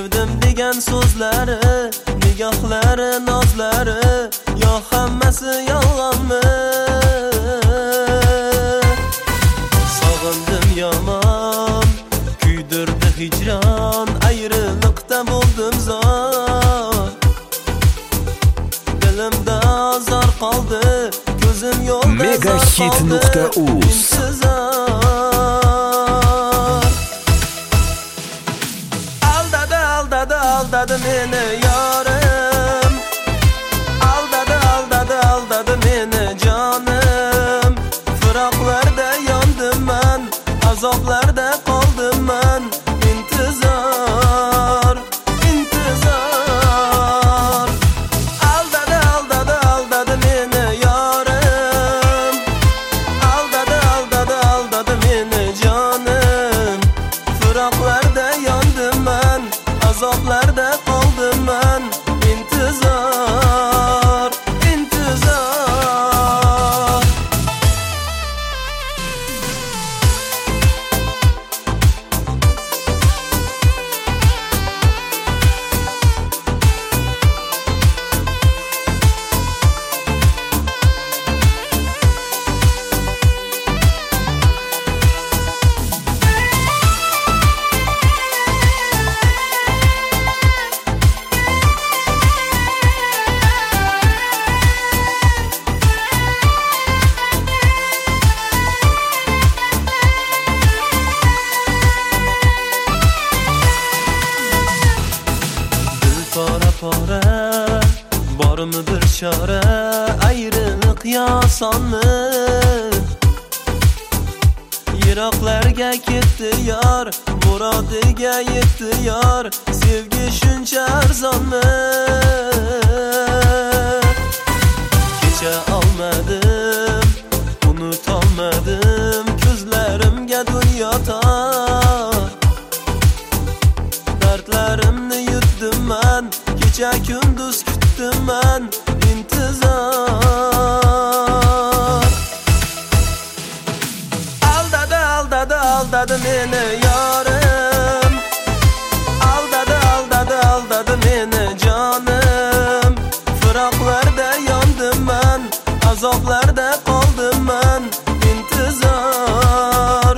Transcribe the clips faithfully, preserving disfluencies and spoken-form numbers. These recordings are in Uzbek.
Sevdim degan so'zlari, nigohlari, nozlari, yo hammasi yolg'onmi? Sog'indim yomon, kuydirdi hijron, ayriliqda bo'ldim zor. Dilimda azor qoldi, ko'zim yo'lda megahit nuqta uz. Aldadi, aldadi, aldadi meni yorim. Aldadi, aldadi, aldadi meni jonim. Firoqlarda yondim man, azoblarda qoldim man. İntizor, intizor. Aldadi, aldadi, aldadi meni yorim. Aldadi, aldadi, aldadi meni jonim. Firoqlarda yondim man, azoblarda qoldim man. İntizor, intizor. Pora pora, bormi bir chora, ayriliq yosonmi? Yiroqlarga ketdi yor, murodiga yetdi yor, sevgi shuncha arzonmi? Kecha olmadim, unutolmadim, ko'zlarimga dunyo tor. Dardlarimni yutdim man, kecha kunduz kutdim man. İntizor. Aldadi, aldadi, aldadi meni yorim. Aldadi, aldadi, aldadi meni jonim. Firoqlarda yondim man, azoblarda qoldim man. İntizor,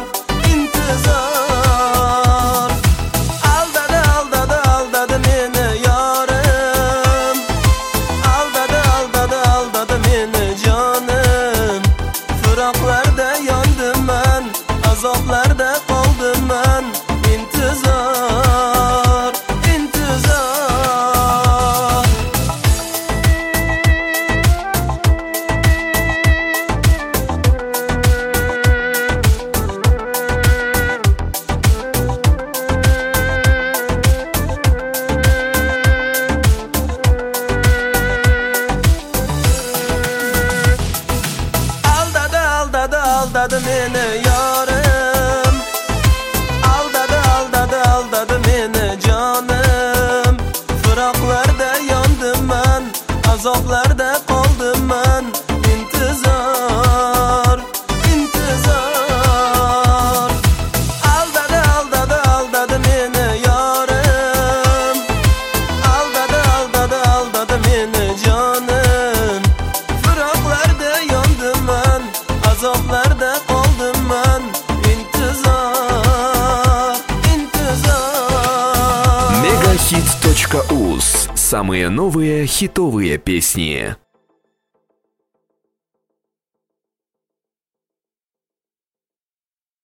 intizor. Aldadi, aldadi, aldadi meni yorim. Aldadi, aldadi, aldadi meni jonim. Firoqlarda yondim man, azoblarda qoldim man. İntizor, intizor. Aldadi, aldadi, aldadi meni yorim. Aldadi, aldadi, aldadi meni jonim. Firoqlarda yondim man, azoblarda qoldim man. İntizor, intizor. Aldadi, aldadi, aldadi meni yorim. Aldadi, aldadi, aldadi meni jonim. Firoqlarda yondim man, azoblarda qoldim man. İntizor, intizor. megahit точка уз. Самые новые хитовые песни.